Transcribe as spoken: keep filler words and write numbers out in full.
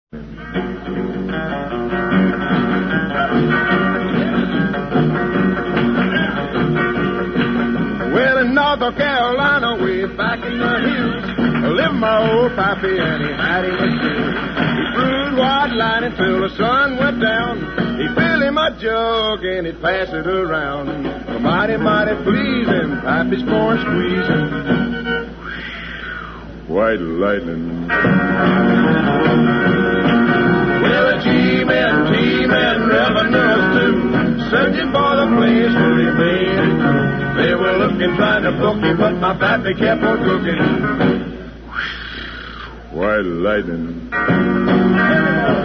Well, in North Carolina, way back in the hills, lived my old pappy, and he had him a shoe. He brewed white lightning till the sun went down. He'd fill him a jug and he'd pass it around. Oh, mighty, mighty pleasing, pappy's corn squeezing. White lightning. Well, the G-men, T-men, revenues too, searching for the place where he made it through. They were looking, trying to book him, but my pappy kept on cooking. White lightning.